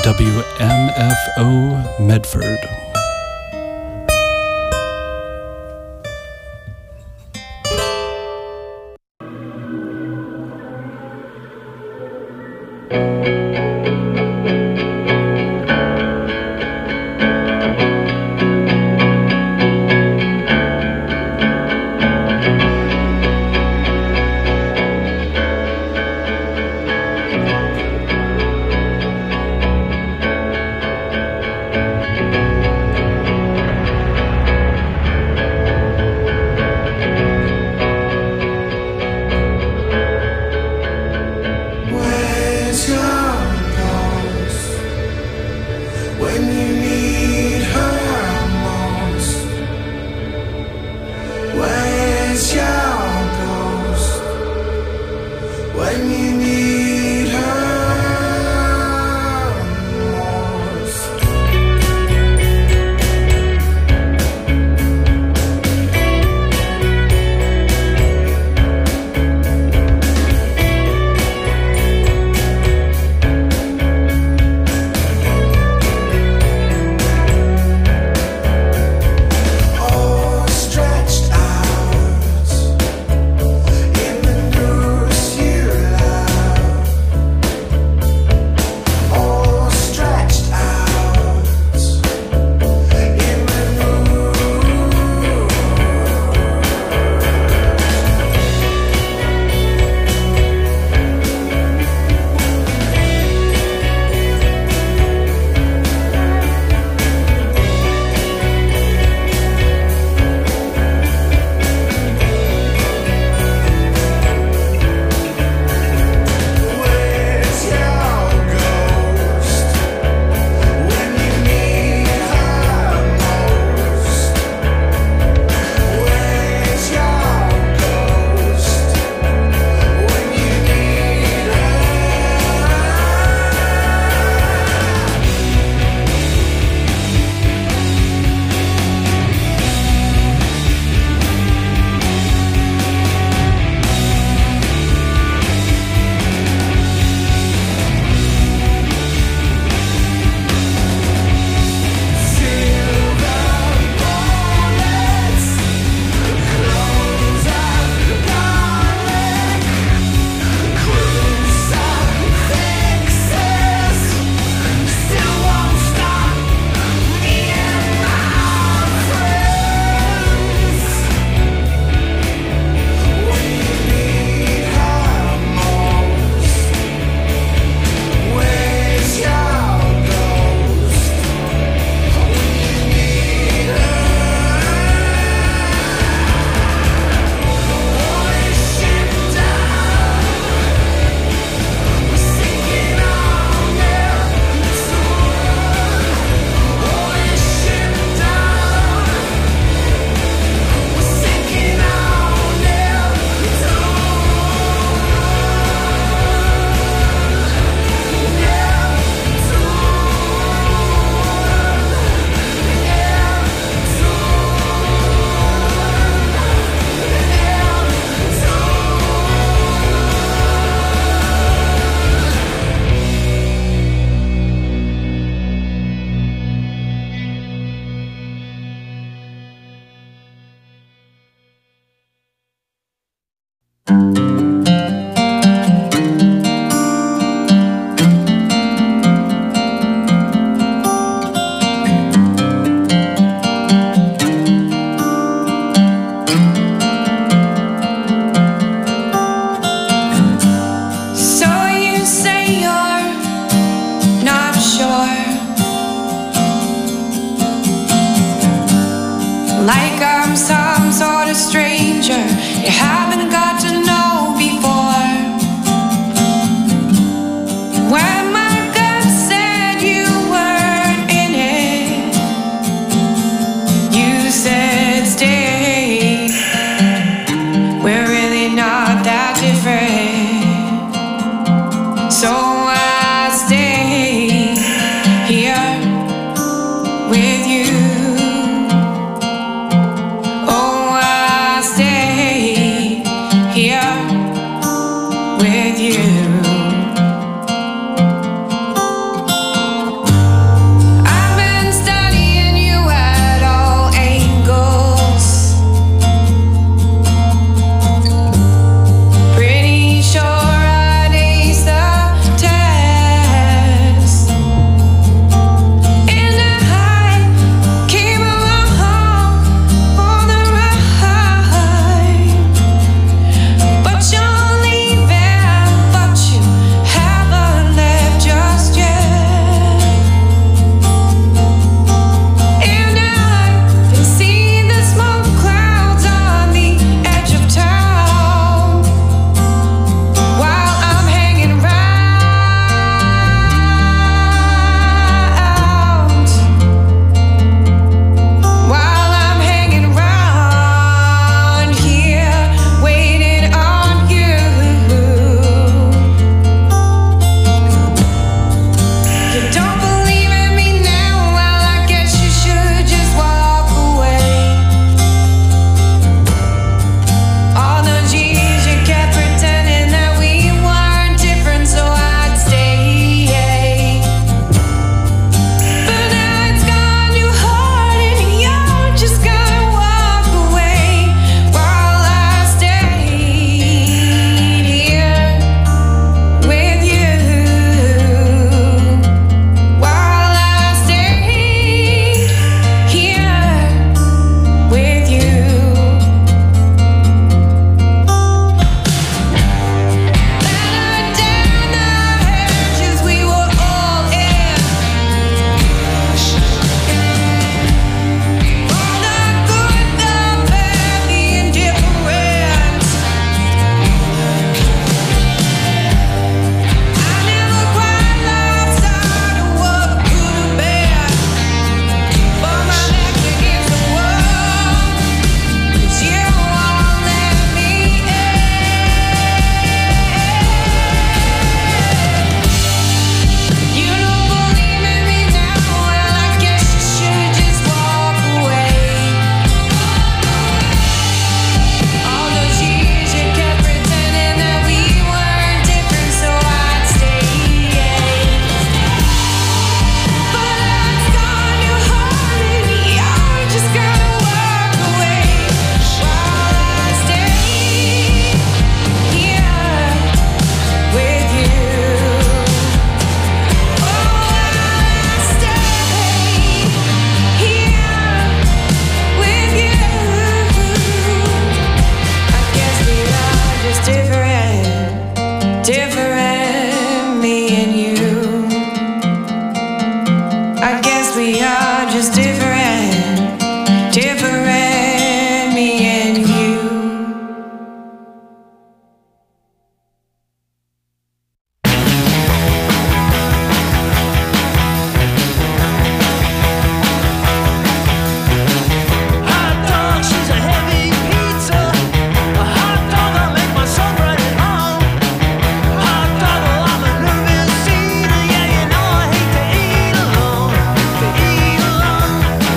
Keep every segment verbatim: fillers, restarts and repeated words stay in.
W M F O Medford. with you. Oh, I stay I guess we are just different, different, me and you. Hot dog, she's a heavy pizza. A hot dog, I'll make myself right at home. Hot dog, well, I'm a nervous eater. Yeah, you know I hate to eat alone, to eat alone.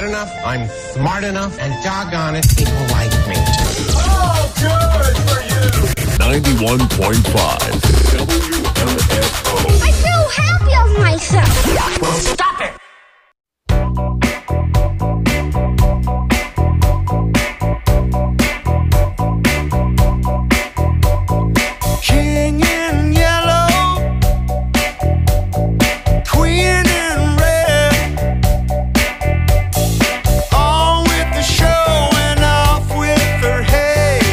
good enough, I'm smart enough, and doggone it, people like me. Oh, good for you! ninety-one point five W M F O. I feel happy of myself. Well, stop it! King in yellow, queen in red, on with the show and off with her head.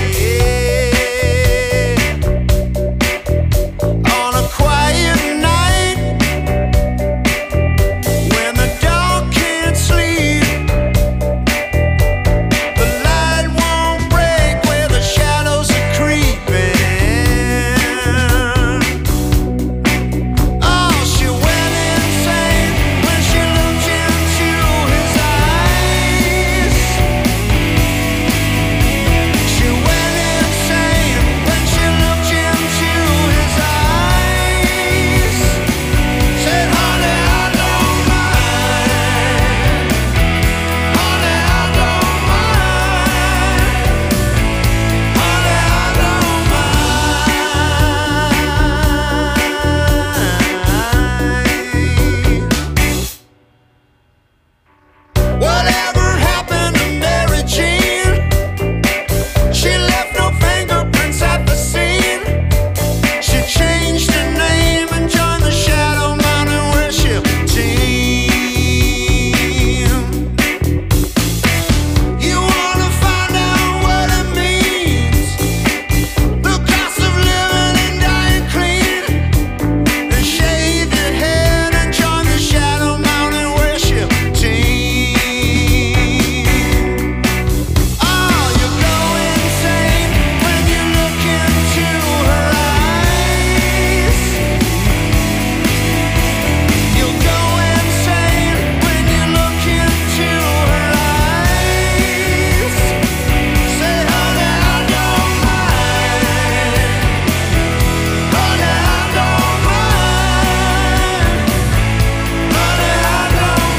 On a quiet night, when the dog can't sleep, the light won't break where the shadows are creeping. Oh, she went insane when she looked into his eyes. She went insane when she looked into his eyes. Said, honey, I don't mind. Honey, I don't mind. Honey, I don't mind. Whatever happened to Mary Jean? She left no fingerprints at the scene. She changed her name and joined the Shadow Mountain Worship Team. You wanna find out what it means? The cost of living and dying clean. Then shave your head and join the Shadow Mountain Worship Team. Oh, you go insane when you look into her eyes. You'll go insane when you look into her eyes. Say, honey, I don't mind. Honey, I don't mind. Honey, I don't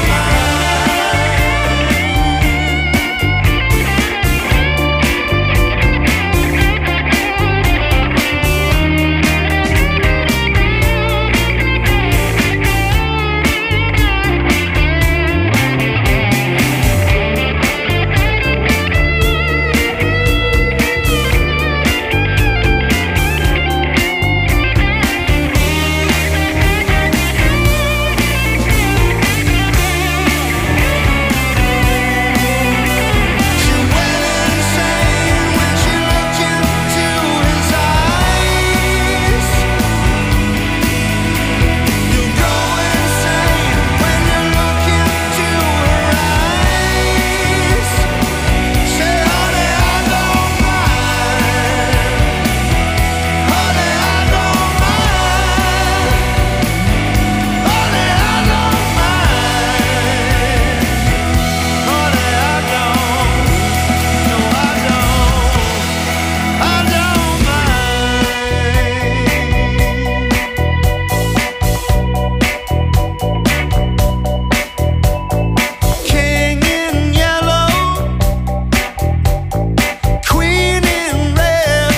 She went insane when she looked into his eyes. You go insane when you look into her eyes. Say, honey, I don't mind. Honey, I don't mind. Honey, I don't mind. Honey, I don't. No, I don't. I don't mind. King in yellow, queen in red.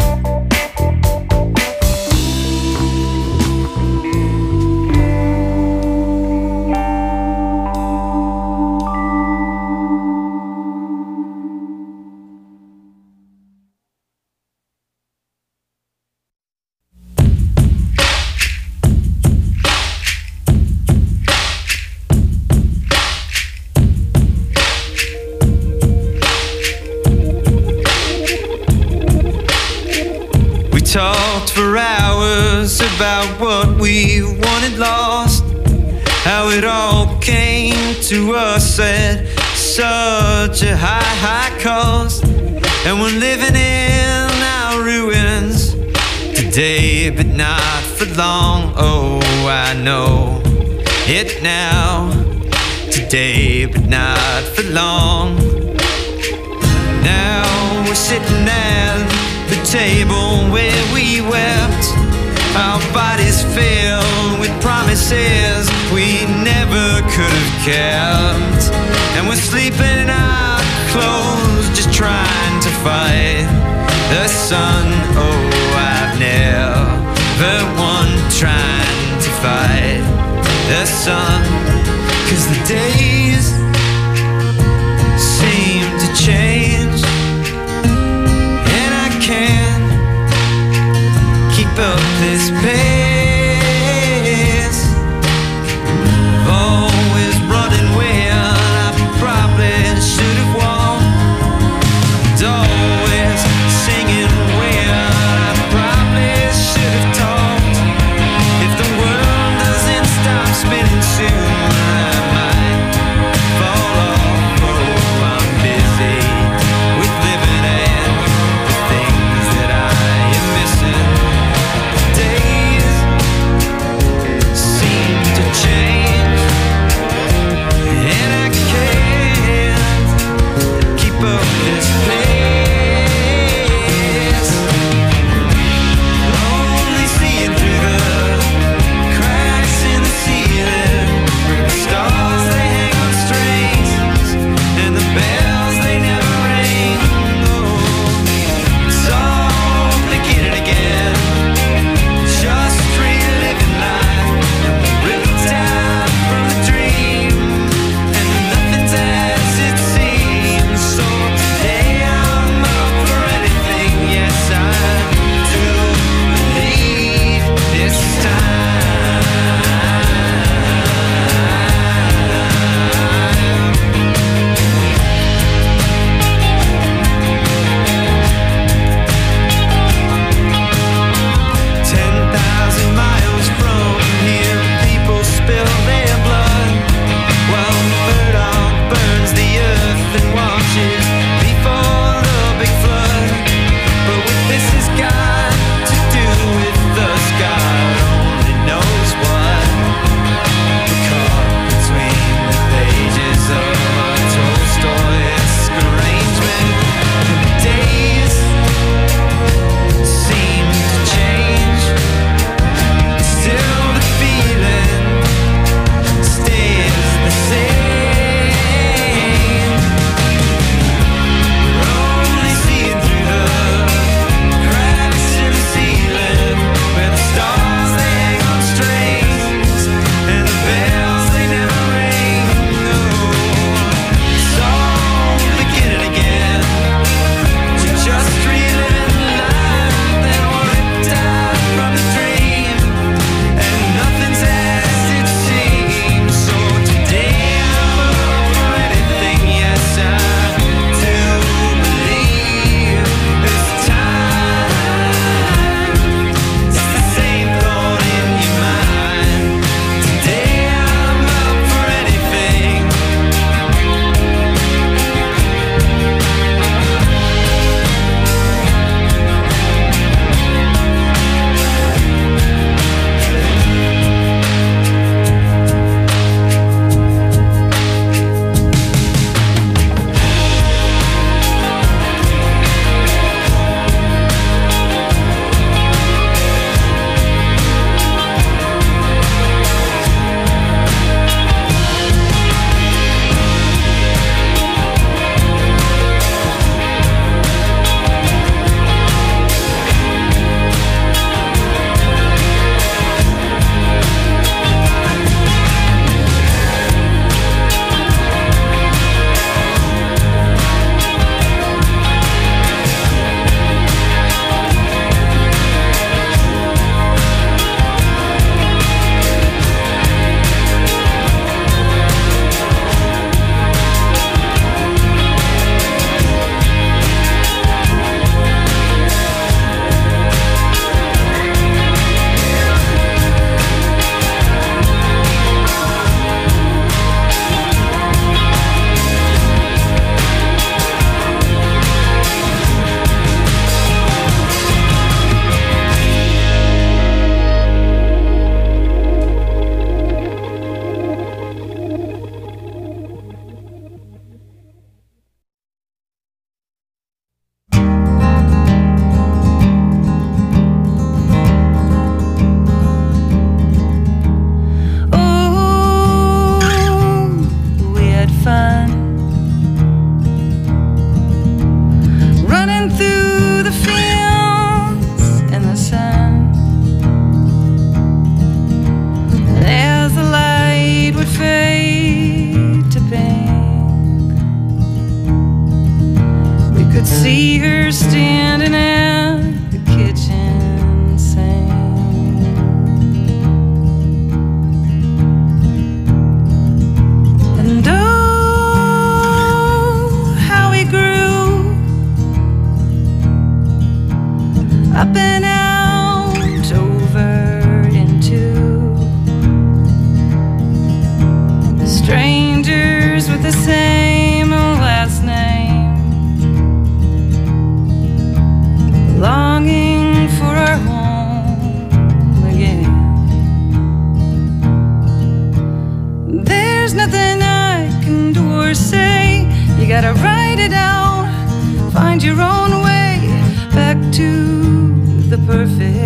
We talked for hours about what we wanted lost, how it all came to us at such a high, high cost. And we're living in our ruins today, but not for long. Oh, I know it now. Today, but not for long. Now we're sitting at the table where we wept, our bodies filled with promises we never could have kept. And we're sleeping in our clothes, just trying to fight the sun. Oh, I've never won trying to fight the sun, 'cause the days seem to change, and I can't keep up this pace. Always running when I probably should have walked. Always singing when I probably should have talked. If the world doesn't stop spinning soon, I might fall off. Oh, I'm busy with living and the things that I am missing. Days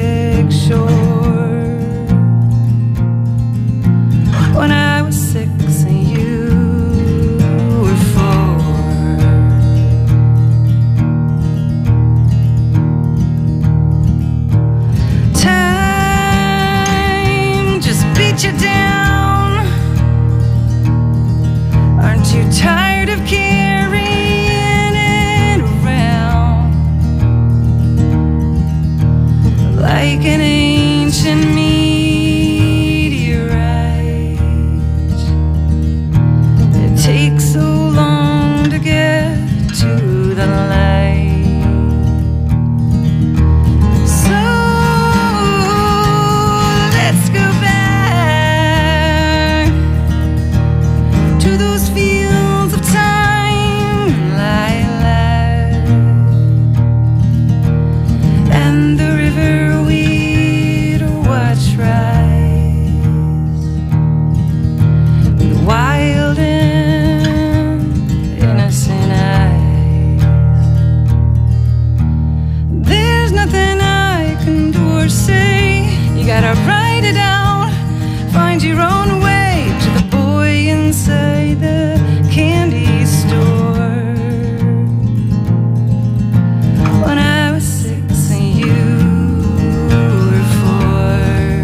Pacific shore. When I was six and you were four. Time just beat you down. Aren't you tired of carrying it around like an ancient meteorite? It takes so long to get to the light. So let's go back to those fields of time, lilac, and the river we'd watch rise, with wild and innocent eyes. There's nothing I can do or say. You gotta write it out, find your own way to the boy inside the candy store. When I was six and you were four.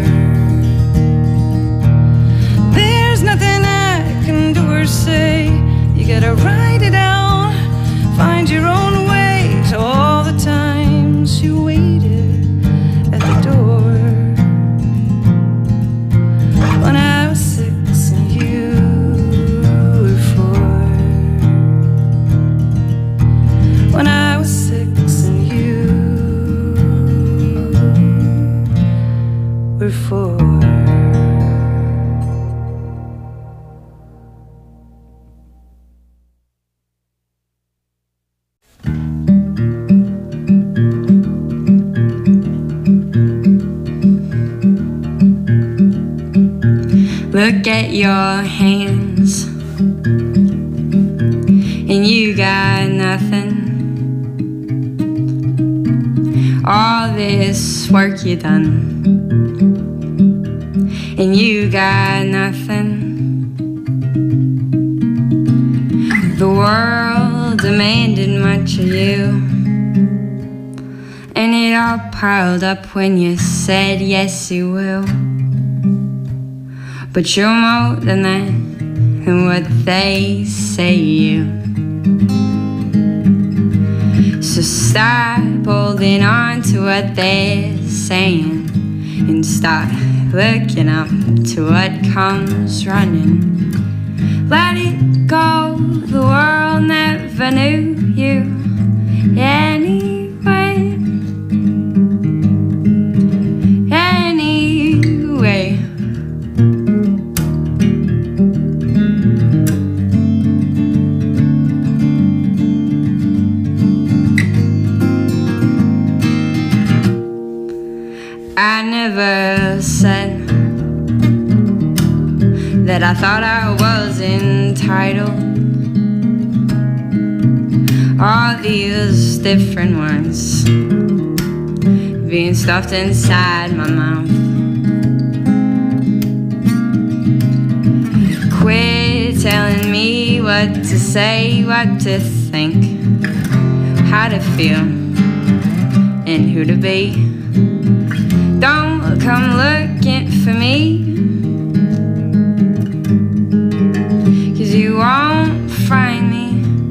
There's nothing I can do or say. You gotta write it out, find your own way to all the times you waited at the door. When I was six and you were four. When I was six and you were four. Look at your hands, and you got nothing. All this work you done, and you got nothing. The world demanded much of you, and it all piled up when you said yes you will. But you're more than that, and what they say you. So stop holding on to what they're saying, and start looking up to what comes running. Let it go, the world never knew you anyway. Anyway. I never said that I thought I was entitled. All these different words being stuffed inside my mouth. Quit telling me what to say, what to think, how to feel, and who to be. Don't come looking for me, 'cause you won't find me.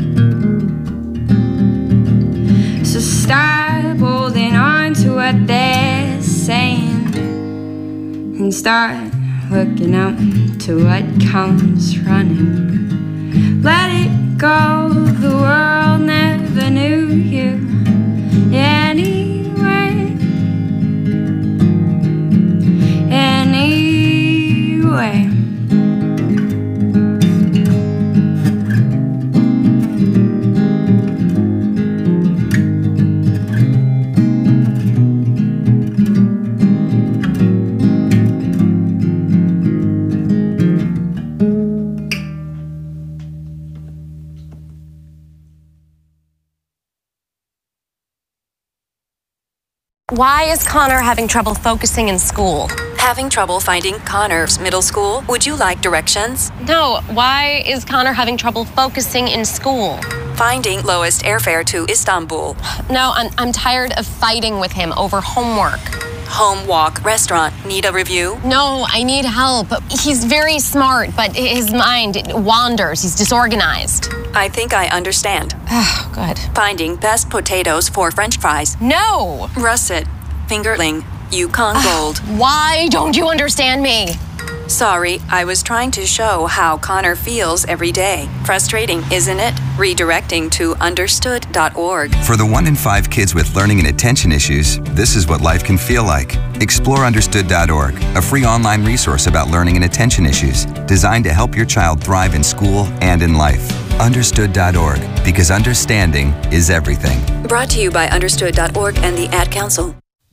So stop holding on to what they're saying, and start looking up to what comes running. Let it go, the world never knew you anyway. Anyway. why is Connor having trouble focusing in school? Having trouble finding Connor's middle school? Would you like directions? No, why is Connor having trouble focusing in school? Finding lowest airfare to Istanbul. No, I'm, I'm tired of fighting with him over homework. Home walk restaurant. Need a review? No, I need help. He's very smart, but his mind wanders. He's disorganized. I think I understand. Oh, good. Finding best potatoes for French fries. No! Russet. Fingerling. Yukon Gold. Why don't you understand me? Sorry, I was trying to show how Connor feels every day. Frustrating, isn't it? Redirecting to understood dot org. For the one in five kids with learning and attention issues, this is what life can feel like. Explore understood dot org, a free online resource about learning and attention issues, designed to help your child thrive in school and in life. understood dot org, because understanding is everything. Brought to you by understood dot org and the Ad Council.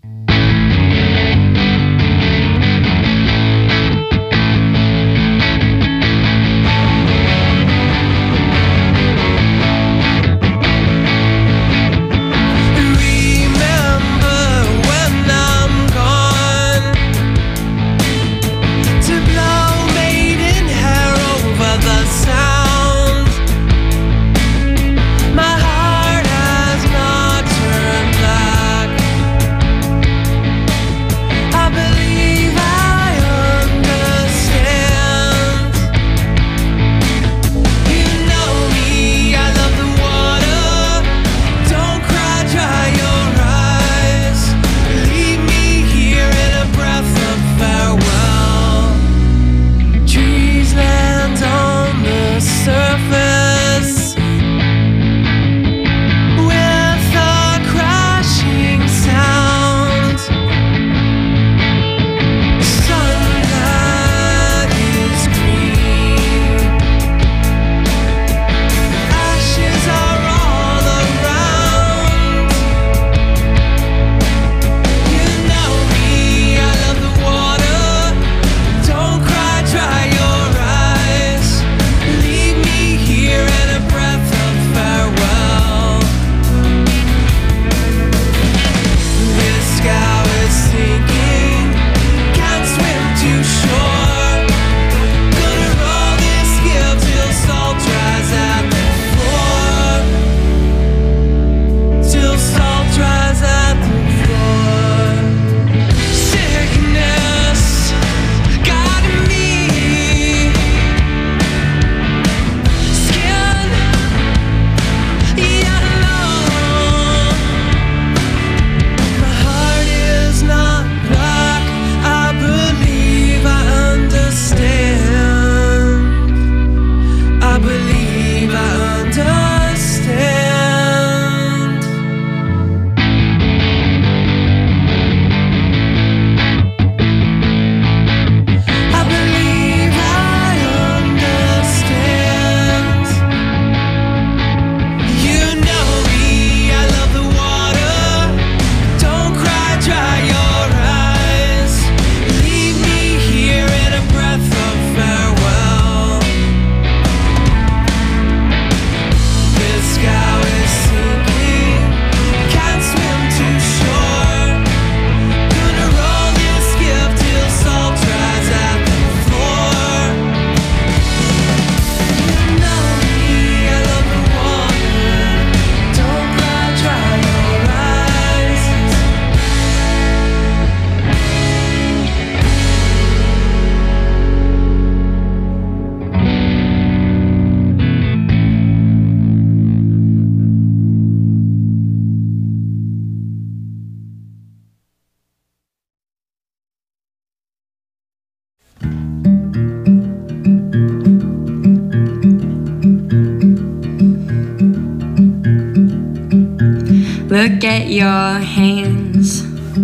Look at your hands,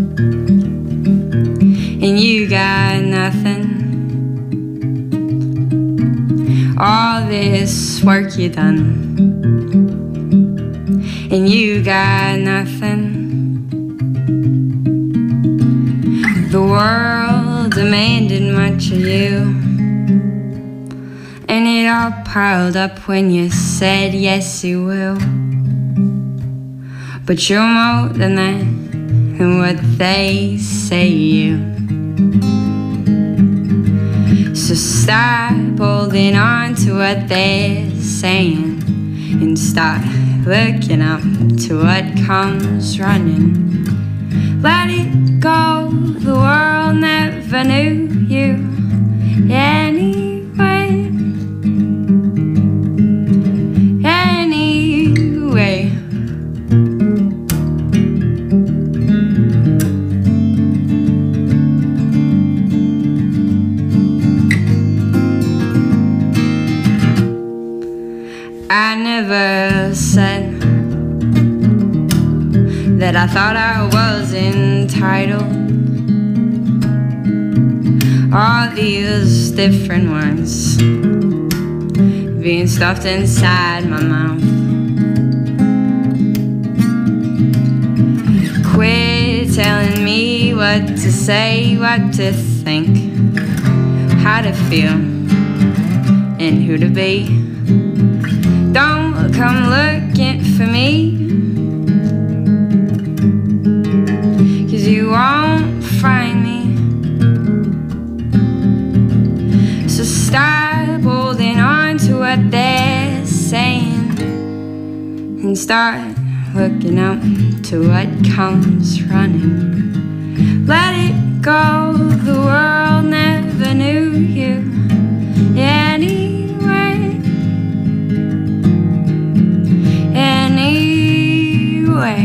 and you got nothing. All this work you done, and you got nothing. The world demanded much of you, and it all piled up when you said yes you will. But you're more than that, than what they say you. So stop holding on to what they're saying and start looking up to what comes running. Let it go, the world never knew you anyway. Anyway. I never said that I thought I was entitled. All these different words being stuffed inside my mouth. Quit telling me what to say, what to think, how to feel, and who to be. Don't come looking for me, 'cause you won't find me. So stop holding on to what they're saying and start looking up to what comes running. Let it go, the world never knew you anyway. Anyway.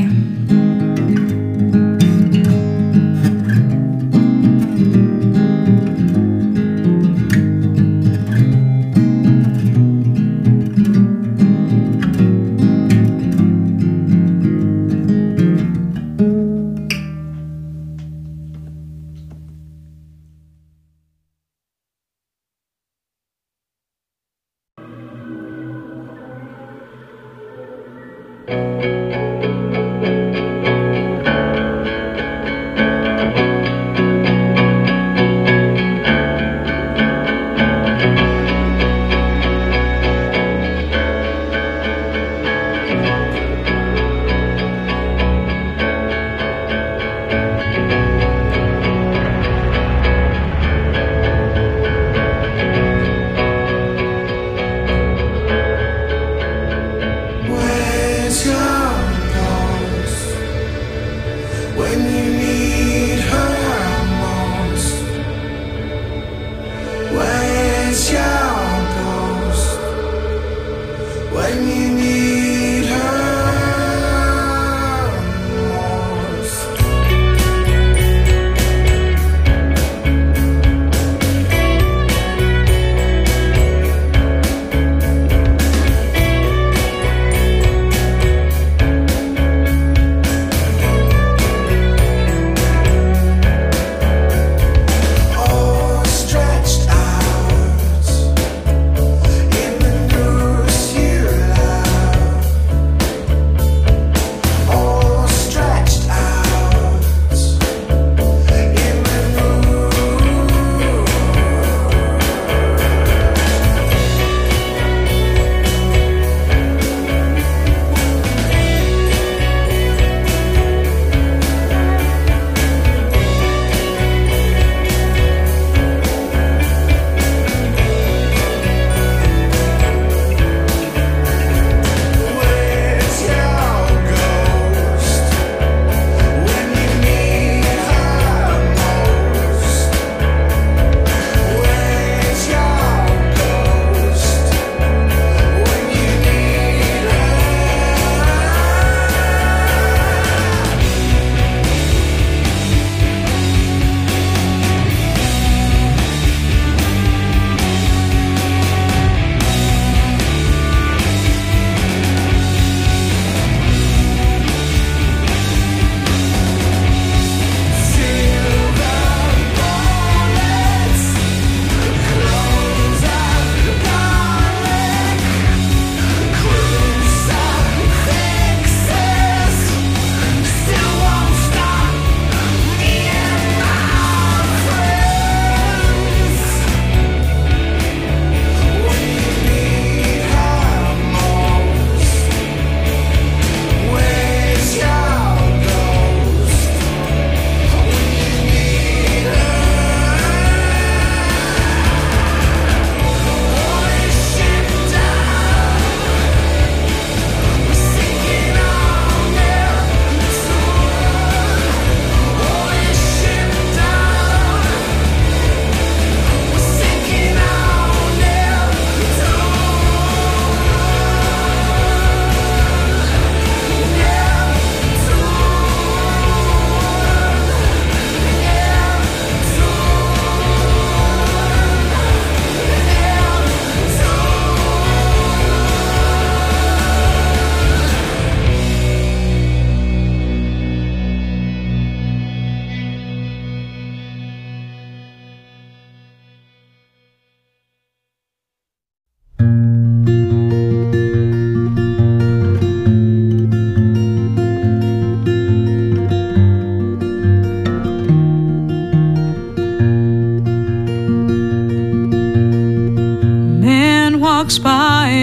Where's your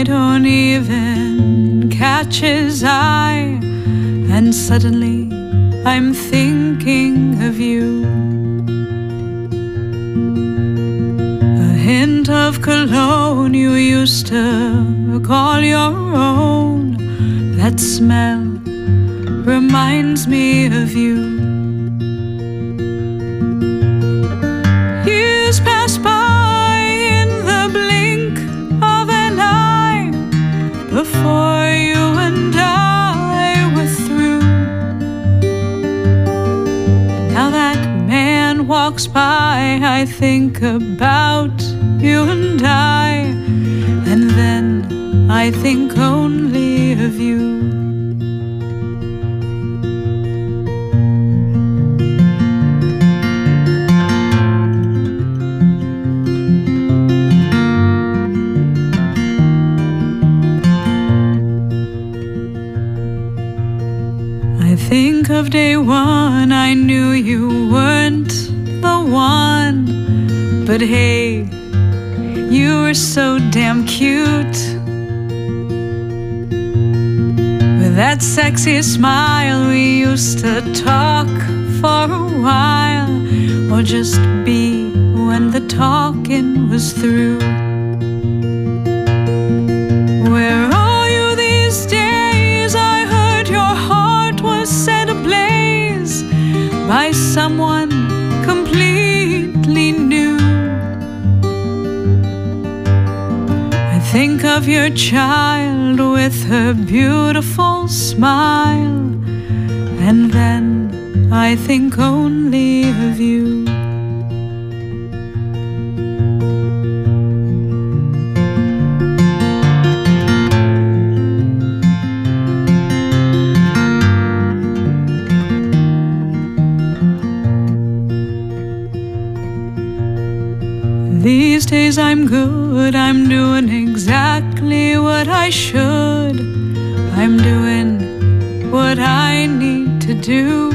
don't even catch his eye, and suddenly I'm thinking of you. A hint of cologne you used to call your own, that smell reminds me of you. Years pass by in the blink of an eye before you and I were through. Now that man walks by, I think about you and I, and then I think only of you. I think of day one, I knew you weren't the one, but hey, you were so damn cute. With that sexy smile, we used to talk for a while, or just be when the talking was through. Where are you these days? I heard your heart was set ablaze by someone completely new. I think of your child with her beautiful smile, and then I think only of you. These days I'm good, I'm doing exactly what I should. I'm doing what I need to do.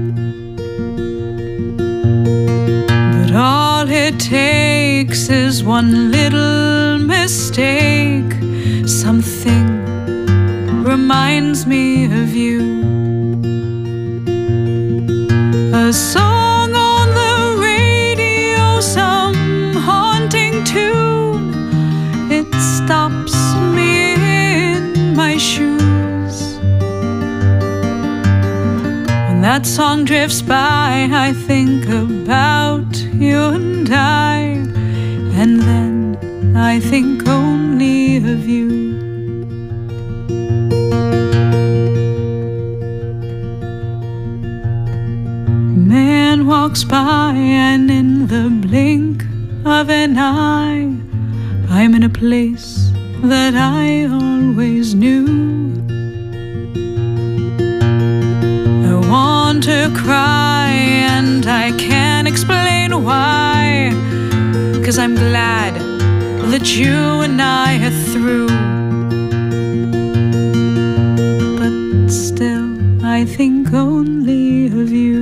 But all it takes is one little mistake. Something reminds me of you. A song on the radio, some haunting tune, it stops me in my shoes. When that song drifts by, I think about you and I, and then I think only of you. Man walks by, and in the blink of an eye, I'm in a place that I always knew. I want to cry, and I can't explain why, 'cause I'm glad that you and I are through. But still, I think only of you.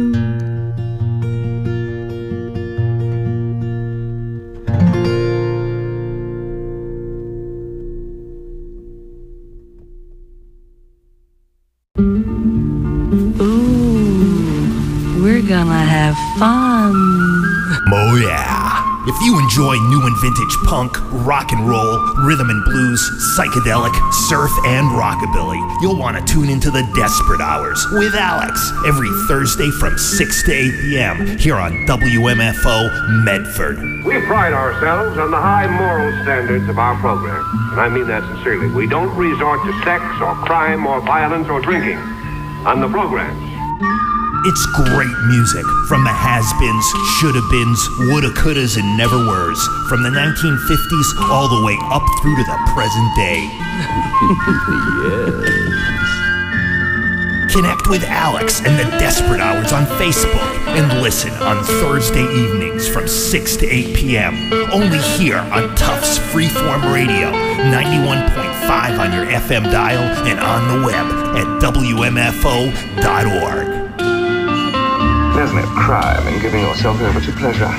Gonna have fun. Oh yeah. If you enjoy new and vintage punk, rock and roll, rhythm and blues, psychedelic, surf, and rockabilly, you'll want to tune into the Desperate Hours with Alex every Thursday from six to eight p.m. here on W M F O Medford. We pride ourselves on the high moral standards of our program, and I mean that sincerely. We don't resort to sex or crime or violence or drinking on the programs. It's great music from the has-beens, shoulda-beens, woulda, couldas, and never-weres, from the nineteen fifties all the way up through to the present day. Yes. Connect with Alex and the Desperate Hours on Facebook and listen on Thursday evenings from six to eight p.m. only here on Tufts Freeform Radio, ninety-one point five on your F M dial and on the web at W M F O dot org. There's no crime in giving yourself over to pleasure.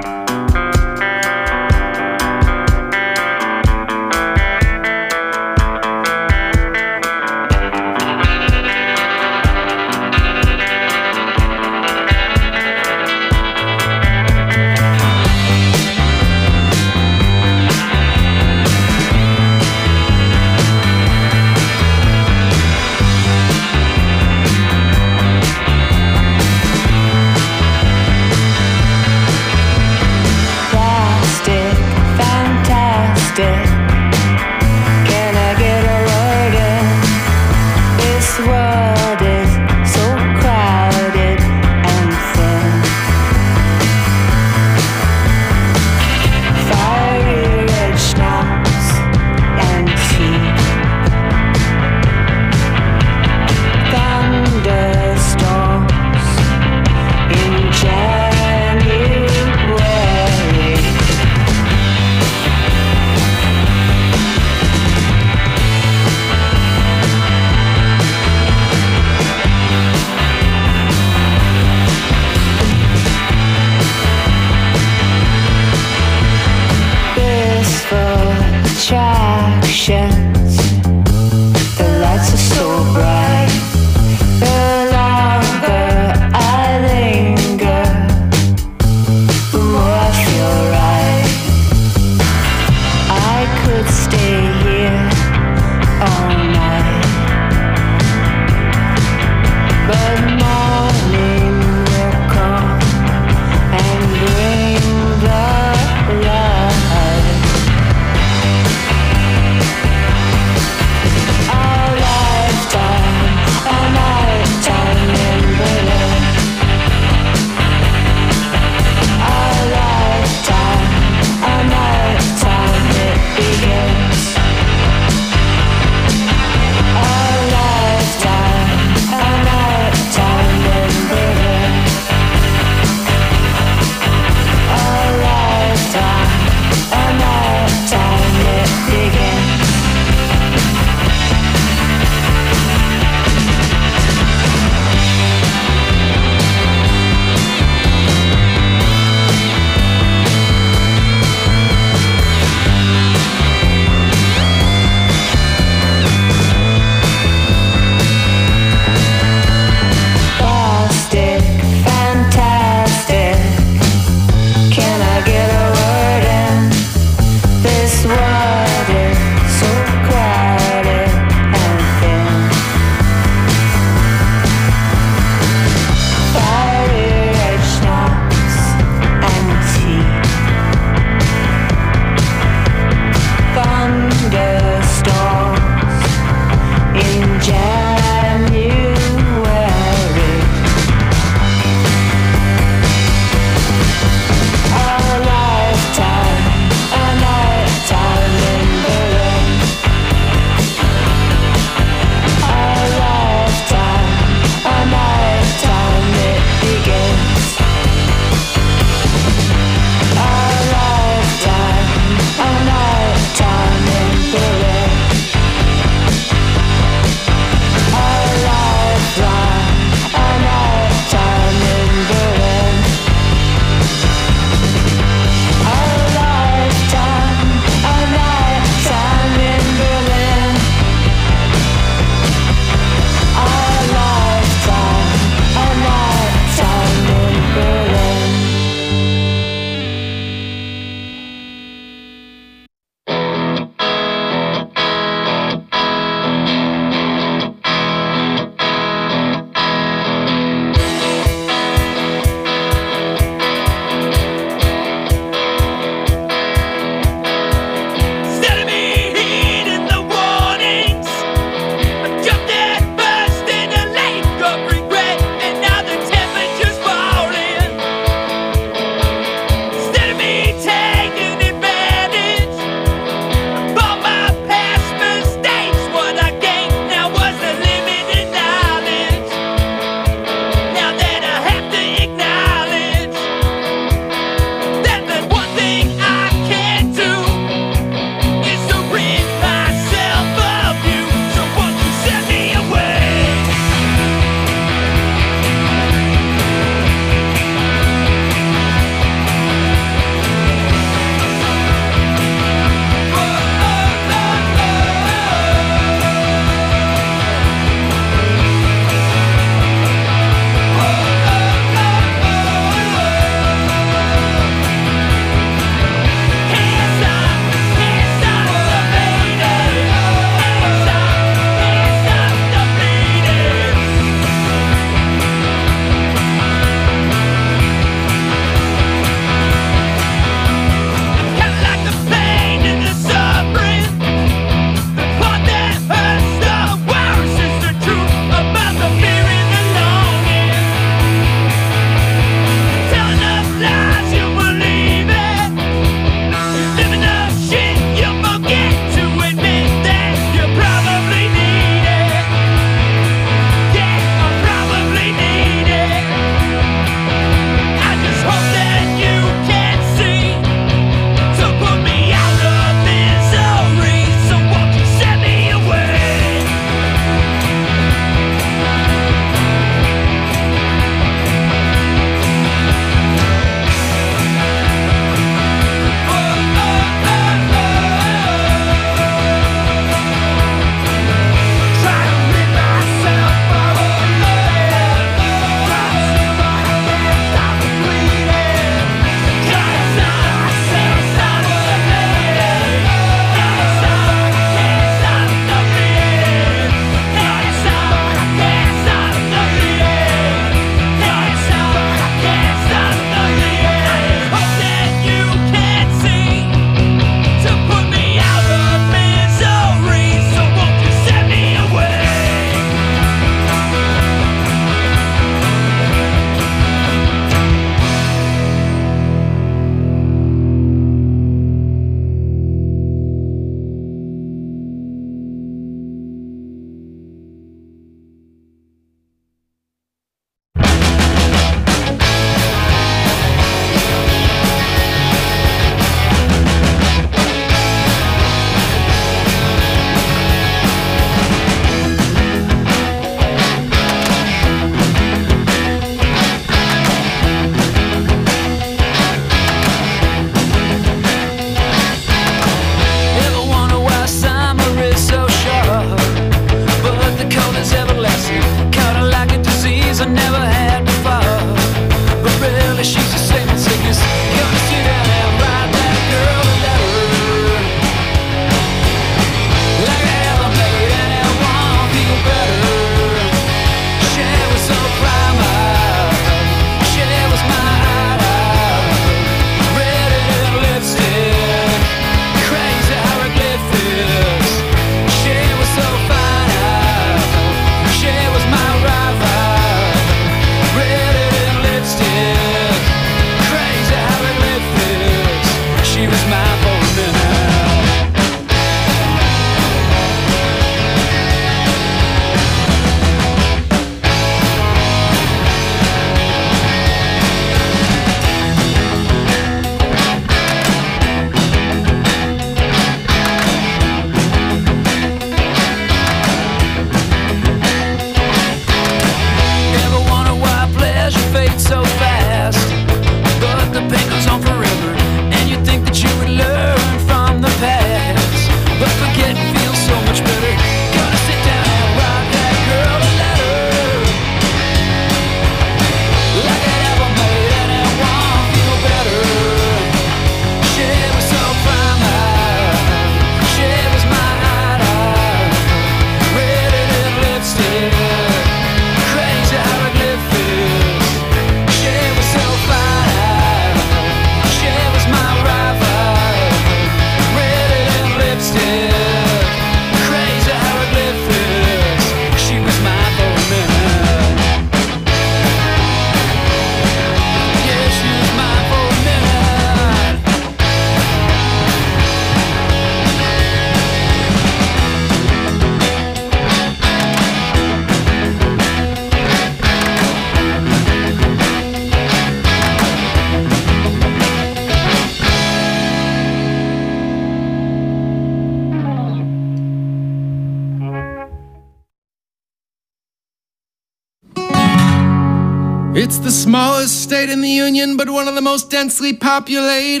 It's the smallest state in the Union, but one of the most densely populated.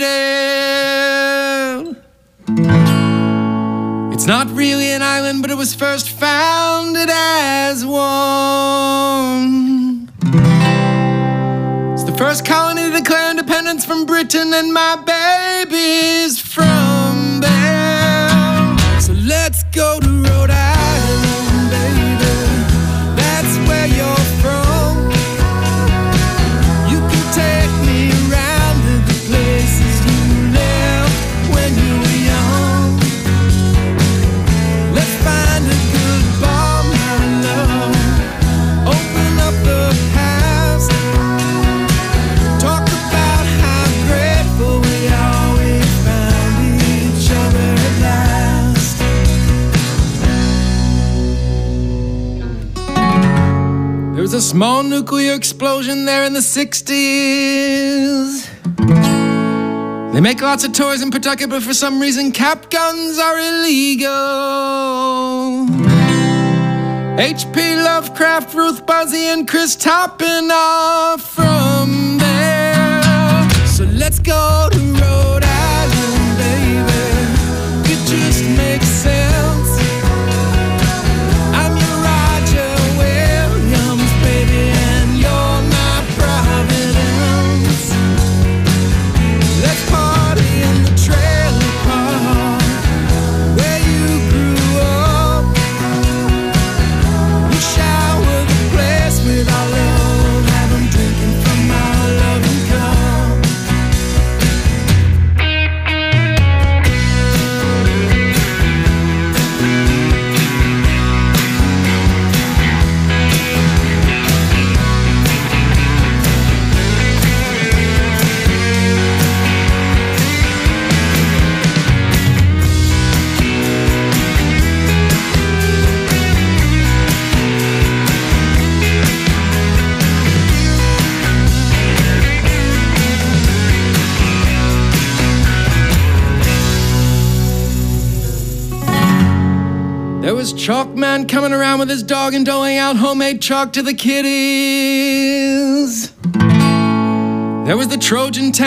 It's not really an island, but it was first founded as one. It's the first colony to declare independence from Britain, and my baby's from there. So let's go to Rhode Island, baby. That's where you're from. You can take me around to the places you lived when you were young. Let's find a good bar, my love. Open up the past. Talk about how grateful we always found each other at last. There was a small nuclear explosion there in the sixties. They make lots of toys in Pawtucket, but for some reason cap guns are illegal. H P Lovecraft, Ruth Buzzy, and Chris Toppin are from there. So let's go to Rhode Island, baby. It just makes sense. I'm your Roger Williams, baby, and you're my Providence. Let's party in the trailer park where you grew up. We shower the place with our love, have 'em drinking from our loving cup. There was Chalk Man coming around with his dog and doling out homemade chalk to the kiddies. There was the Trojan